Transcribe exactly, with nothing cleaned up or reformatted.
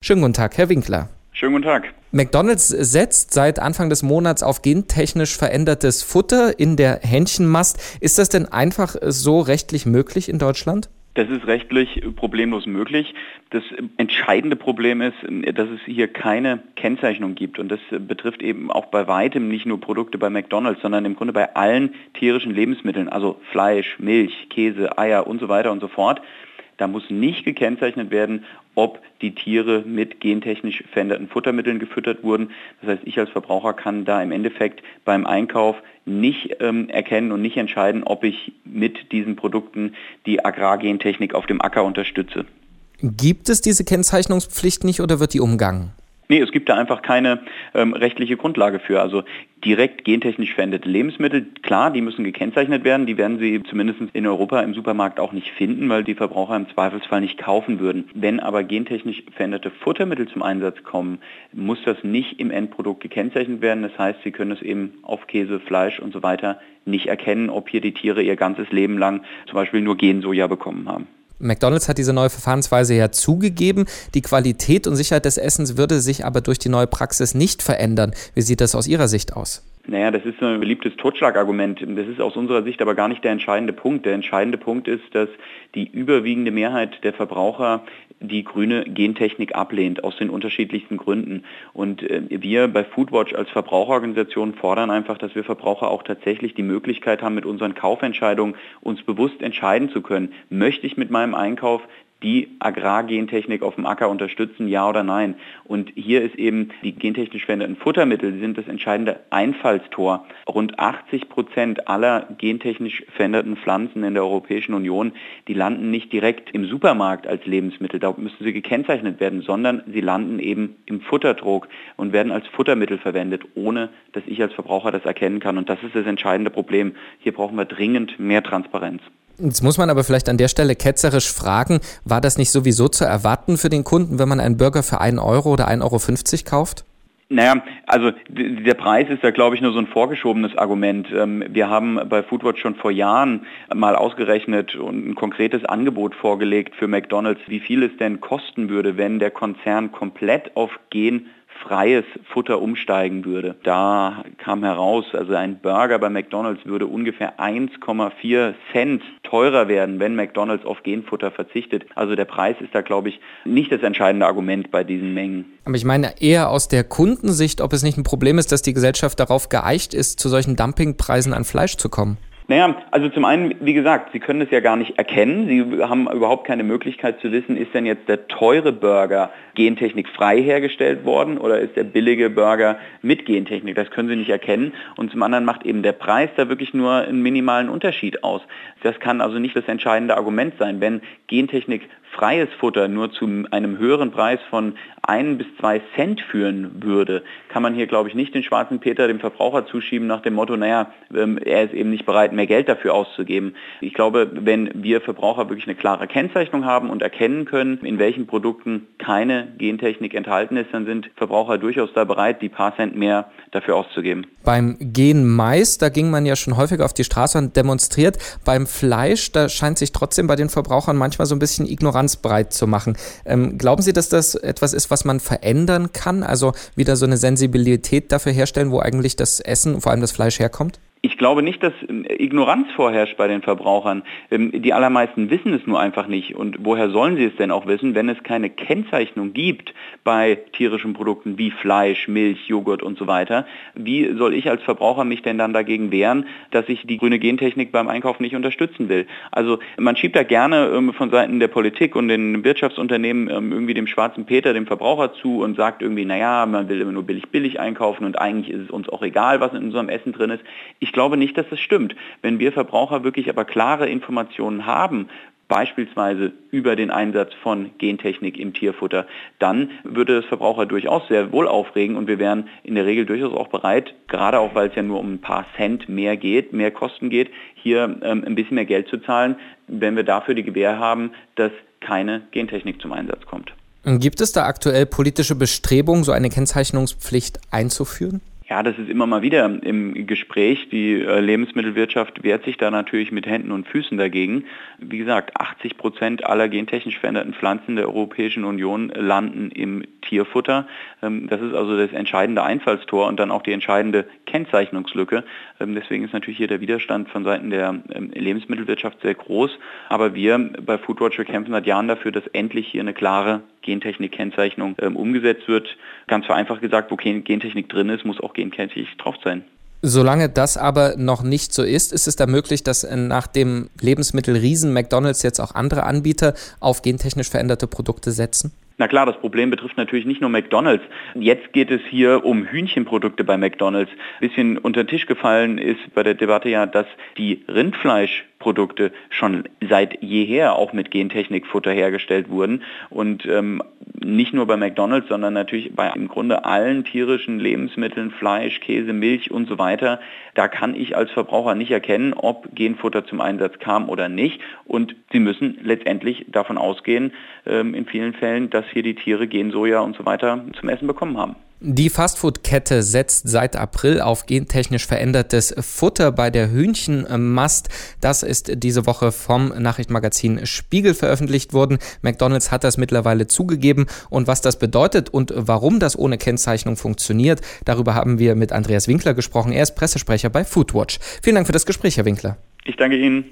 Schönen guten Tag, Herr Winkler. Schönen guten Tag. McDonald's setzt seit Anfang des Monats auf gentechnisch verändertes Futter in der Hähnchenmast. Ist das denn einfach so rechtlich möglich in Deutschland? Das ist rechtlich problemlos möglich. Das entscheidende Problem ist, dass es hier keine Kennzeichnung gibt. Und das betrifft eben auch bei weitem nicht nur Produkte bei McDonald's, sondern im Grunde bei allen tierischen Lebensmitteln, also Fleisch, Milch, Käse, Eier und so weiter und so fort. Da muss nicht gekennzeichnet werden, ob die Tiere mit gentechnisch veränderten Futtermitteln gefüttert wurden. Das heißt, ich als Verbraucher kann da im Endeffekt beim Einkauf nicht ähm, erkennen und nicht entscheiden, ob ich mit diesen Produkten die Agrargentechnik auf dem Acker unterstütze. Gibt es diese Kennzeichnungspflicht nicht oder wird die umgangen? Nee, es gibt da einfach keine ähm, rechtliche Grundlage für. Also direkt gentechnisch veränderte Lebensmittel, klar, die müssen gekennzeichnet werden. Die werden Sie zumindest in Europa im Supermarkt auch nicht finden, weil die Verbraucher im Zweifelsfall nicht kaufen würden. Wenn aber gentechnisch veränderte Futtermittel zum Einsatz kommen, muss das nicht im Endprodukt gekennzeichnet werden. Das heißt, Sie können es eben auf Käse, Fleisch und so weiter nicht erkennen, ob hier die Tiere ihr ganzes Leben lang zum Beispiel nur Gensoja bekommen haben. McDonald's hat diese neue Verfahrensweise ja zugegeben. Die Qualität und Sicherheit des Essens würde sich aber durch die neue Praxis nicht verändern. Wie sieht das aus Ihrer Sicht aus? Naja, das ist so ein beliebtes Totschlagargument. Das ist aus unserer Sicht aber gar nicht der entscheidende Punkt. Der entscheidende Punkt ist, dass die überwiegende Mehrheit der Verbraucher die grüne Gentechnik ablehnt, aus den unterschiedlichsten Gründen. Und wir bei Foodwatch als Verbraucherorganisation fordern einfach, dass wir Verbraucher auch tatsächlich die Möglichkeit haben, mit unseren Kaufentscheidungen uns bewusst entscheiden zu können. Möchte ich mit meinem Einkauf die Agrargentechnik auf dem Acker unterstützen, ja oder nein? Und hier ist eben die gentechnisch veränderten Futtermittel, die sind das entscheidende Einfallstor. Rund achtzig Prozent aller gentechnisch veränderten Pflanzen in der Europäischen Union, die landen nicht direkt im Supermarkt als Lebensmittel, da müssen sie gekennzeichnet werden, sondern sie landen eben im Futtertrog und werden als Futtermittel verwendet, ohne dass ich als Verbraucher das erkennen kann. Und das ist das entscheidende Problem. Hier brauchen wir dringend mehr Transparenz. Jetzt muss man aber vielleicht an der Stelle ketzerisch fragen, war das nicht sowieso zu erwarten für den Kunden, wenn man einen Burger für einen Euro oder ein Euro fünfzig kauft? Naja, also der Preis ist da, glaube ich, nur so ein vorgeschobenes Argument. Wir haben bei Foodwatch schon vor Jahren mal ausgerechnet und ein konkretes Angebot vorgelegt für McDonald's, wie viel es denn kosten würde, wenn der Konzern komplett auf Gen freies Futter umsteigen würde. Da kam heraus, also ein Burger bei McDonald's würde ungefähr eins Komma vier Cent teurer werden, wenn McDonald's auf Genfutter verzichtet. Also der Preis ist da, glaube ich, nicht das entscheidende Argument bei diesen Mengen. Aber ich meine eher aus der Kundensicht, ob es nicht ein Problem ist, dass die Gesellschaft darauf geeicht ist, zu solchen Dumpingpreisen an Fleisch zu kommen. Naja, also zum einen, wie gesagt, Sie können es ja gar nicht erkennen. Sie haben überhaupt keine Möglichkeit zu wissen, ist denn jetzt der teure Burger gentechnikfrei hergestellt worden oder ist der billige Burger mit Gentechnik? Das können Sie nicht erkennen. Und zum anderen macht eben der Preis da wirklich nur einen minimalen Unterschied aus. Das kann also nicht das entscheidende Argument sein. Wenn gentechnikfreies Futter nur zu einem höheren Preis von ein bis zwei Cent führen würde, kann man hier, glaube ich, nicht den schwarzen Peter dem Verbraucher zuschieben nach dem Motto, naja, er ist eben nicht bereit, mehr Geld dafür auszugeben. Ich glaube, wenn wir Verbraucher wirklich eine klare Kennzeichnung haben und erkennen können, in welchen Produkten keine Gentechnik enthalten ist, dann sind Verbraucher durchaus da bereit, die paar Cent mehr dafür auszugeben. Beim Genmais, da ging man ja schon häufiger auf die Straße und demonstriert. Beim Fleisch, da scheint sich trotzdem bei den Verbrauchern manchmal so ein bisschen Ignoranz breit zu machen. Ähm, glauben Sie, dass das etwas ist, was man verändern kann? Also wieder so eine Sensibilität dafür herstellen, wo eigentlich das Essen, vor allem das Fleisch, herkommt? Ich glaube nicht, dass Ignoranz vorherrscht bei den Verbrauchern. Die allermeisten wissen es nur einfach nicht. Und woher sollen sie es denn auch wissen, wenn es keine Kennzeichnung gibt bei tierischen Produkten wie Fleisch, Milch, Joghurt und so weiter? Wie soll ich als Verbraucher mich denn dann dagegen wehren, dass ich die grüne Gentechnik beim Einkauf nicht unterstützen will? Also man schiebt da gerne von Seiten der Politik und den Wirtschaftsunternehmen irgendwie dem schwarzen Peter, dem Verbraucher zu und sagt irgendwie, naja, man will immer nur billig billig einkaufen und eigentlich ist es uns auch egal, was in unserem Essen drin ist. Ich glaube nicht, dass das stimmt. Wenn wir Verbraucher wirklich aber klare Informationen haben, beispielsweise über den Einsatz von Gentechnik im Tierfutter, dann würde das Verbraucher durchaus sehr wohl aufregen und wir wären in der Regel durchaus auch bereit, gerade auch weil es ja nur um ein paar Cent mehr geht, mehr Kosten geht, hier ähm, ein bisschen mehr Geld zu zahlen, wenn wir dafür die Gewähr haben, dass keine Gentechnik zum Einsatz kommt. Gibt es da aktuell politische Bestrebungen, so eine Kennzeichnungspflicht einzuführen? Ja, das ist immer mal wieder im Gespräch. Die Lebensmittelwirtschaft wehrt sich da natürlich mit Händen und Füßen dagegen. Wie gesagt, achtzig Prozent aller gentechnisch veränderten Pflanzen der Europäischen Union landen im Tierfutter. Das ist also das entscheidende Einfallstor und dann auch die entscheidende Kennzeichnungslücke. Deswegen ist natürlich hier der Widerstand von Seiten der Lebensmittelwirtschaft sehr groß. Aber wir bei Foodwatch, wir kämpfen seit Jahren dafür, dass endlich hier eine klare Gentechnik-Kennzeichnung umgesetzt wird. Ganz vereinfacht gesagt, wo Gentechnik drin ist, muss auch Gentechnik drauf sein. Solange das aber noch nicht so ist, ist es da möglich, dass nach dem Lebensmittelriesen McDonald's jetzt auch andere Anbieter auf gentechnisch veränderte Produkte setzen? Na klar, das Problem betrifft natürlich nicht nur McDonald's. Jetzt geht es hier um Hühnchenprodukte bei McDonald's. Ein bisschen unter den Tisch gefallen ist bei der Debatte ja, dass die Rindfleischprodukte schon seit jeher auch mit Gentechnikfutter hergestellt wurden. Und ähm, nicht nur bei McDonald's, sondern natürlich bei im Grunde allen tierischen Lebensmitteln, Fleisch, Käse, Milch und so weiter. Da kann ich als Verbraucher nicht erkennen, ob Genfutter zum Einsatz kam oder nicht. Und Sie müssen letztendlich davon ausgehen, ähm, in vielen Fällen, dass hier die Tiere Gensoja und so weiter zum Essen bekommen haben. Die Fastfood-Kette setzt seit April auf gentechnisch verändertes Futter bei der Hühnchenmast. Das ist diese Woche vom Nachrichtenmagazin Spiegel veröffentlicht worden. McDonald's hat das mittlerweile zugegeben. Und was das bedeutet und warum das ohne Kennzeichnung funktioniert, darüber haben wir mit Andreas Winkler gesprochen. Er ist Pressesprecher bei Foodwatch. Vielen Dank für das Gespräch, Herr Winkler. Ich danke Ihnen.